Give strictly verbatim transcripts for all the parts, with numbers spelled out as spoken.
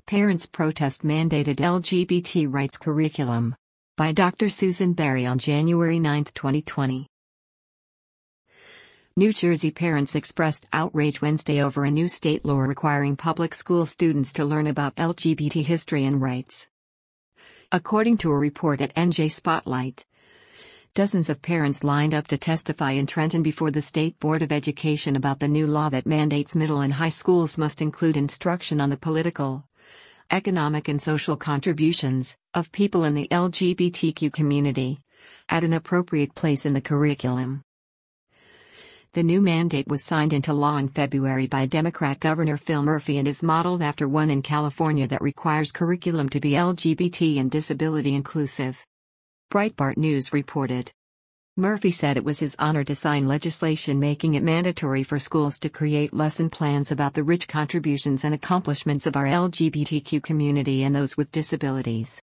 Parents protest mandated L G B T rights curriculum. By Doctor Susan Berry on January ninth, twenty twenty. New Jersey parents expressed outrage Wednesday over a new state law requiring public school students to learn about L G B T history and rights. According to a report at N J Spotlight, dozens of parents lined up to testify in Trenton before the State Board of Education about the new law that mandates middle and high schools must include instruction on the political, economic and social contributions of people in the L G B T Q community at an appropriate place in the curriculum. The new mandate was signed into law in February by Democrat Governor Phil Murphy and is modeled after one in California that requires curriculum to be L G B T and disability inclusive. Breitbart News reported. Murphy said it was his honor to sign legislation making it mandatory for schools to create lesson plans about the rich contributions and accomplishments of our L G B T Q community and those with disabilities.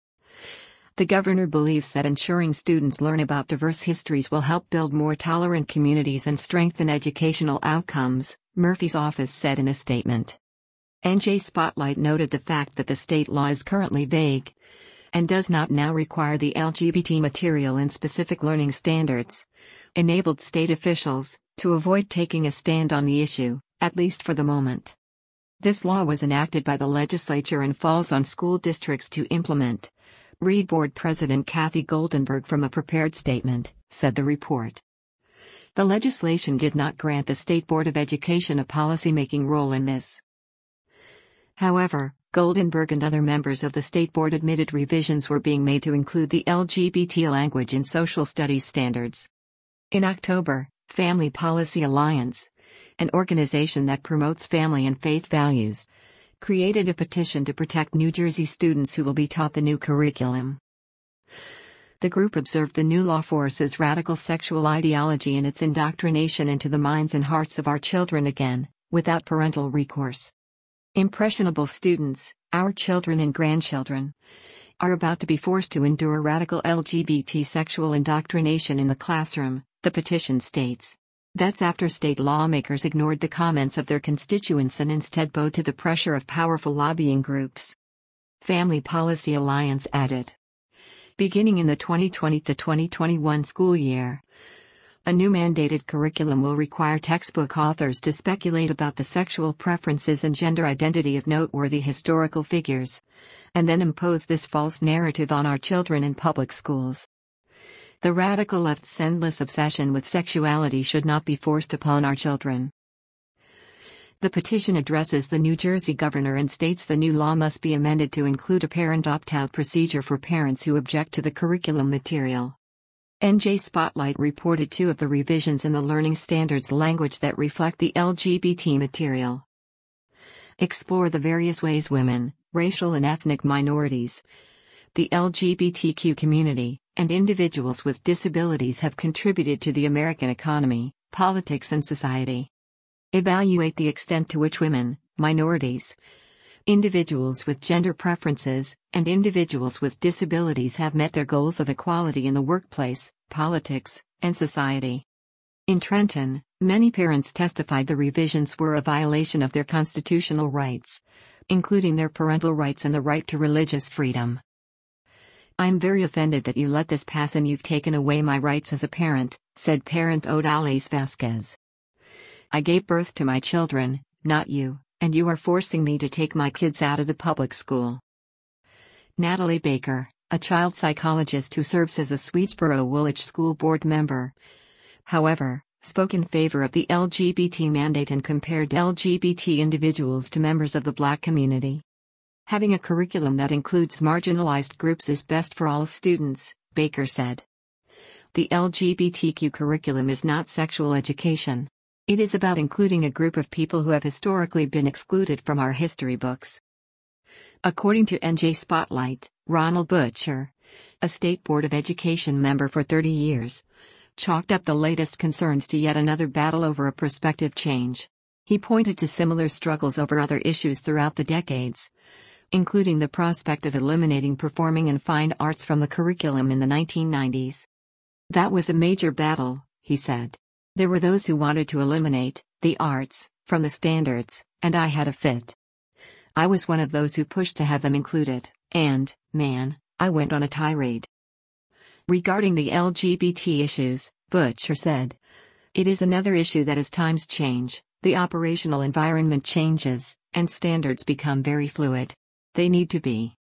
The governor believes that ensuring students learn about diverse histories will help build more tolerant communities and strengthen educational outcomes, Murphy's office said in a statement. N J Spotlight noted the fact that the state law is currently vague and does not now require the L G B T material in specific learning standards, enabled state officials to avoid taking a stand on the issue, at least for the moment. This law was enacted by the legislature and falls on school districts to implement, Read Board President Kathy Goldenberg from a prepared statement, said the report. The legislation did not grant the State Board of Education a policymaking role in this. However, Goldenberg and other members of the State Board admitted revisions were being made to include the L G B T language in social studies standards. In October, Family Policy Alliance, an organization that promotes family and faith values, created a petition to protect New Jersey students who will be taught the new curriculum. The group observed the new law forces radical sexual ideology and its indoctrination into the minds and hearts of our children again, without parental recourse. Impressionable students, our children and grandchildren, are about to be forced to endure radical L G B T sexual indoctrination in the classroom, the petition states. That's after state lawmakers ignored the comments of their constituents and instead bowed to the pressure of powerful lobbying groups. Family Policy Alliance added. Beginning in the twenty twenty to twenty twenty-one school year, a new mandated curriculum will require textbook authors to speculate about the sexual preferences and gender identity of noteworthy historical figures, and then impose this false narrative on our children in public schools. The radical left's endless obsession with sexuality should not be forced upon our children. The petition addresses the New Jersey governor and states the new law must be amended to include a parent opt-out procedure for parents who object to the curriculum material. N J Spotlight reported two of the revisions in the learning standards language that reflect the L G B T material. Explore the various ways women, racial and ethnic minorities, the L G B T Q community, and individuals with disabilities have contributed to the American economy, politics and society. Evaluate the extent to which women, minorities, individuals with gender preferences, and individuals with disabilities have met their goals of equality in the workplace, politics, and society. In Trenton, many parents testified the revisions were a violation of their constitutional rights, including their parental rights and the right to religious freedom. I'm very offended that you let this pass and you've taken away my rights as a parent, said parent Odalys Vasquez. I gave birth to my children, not you, and you are forcing me to take my kids out of the public school. Natalie Baker, a child psychologist who serves as a Swedesboro Woolwich School Board member, however, spoke in favor of the L G B T mandate and compared L G B T individuals to members of the Black community. Having a curriculum that includes marginalized groups is best for all students, Baker said. The L G B T Q curriculum is not sexual education. It is about including a group of people who have historically been excluded from our history books. According to N J Spotlight, Ronald Butcher, a State Board of Education member for thirty years, chalked up the latest concerns to yet another battle over a prospective change. He pointed to similar struggles over other issues throughout the decades, including the prospect of eliminating performing and fine arts from the curriculum in the nineteen nineties. That was a major battle, he said. There were those who wanted to eliminate the arts from the standards, and I had a fit. I was one of those who pushed to have them included, and, man, I went on a tirade. Regarding the L G B T issues, Butcher said, "It is another issue that as times change, the operational environment changes, and standards become very fluid. They need to be.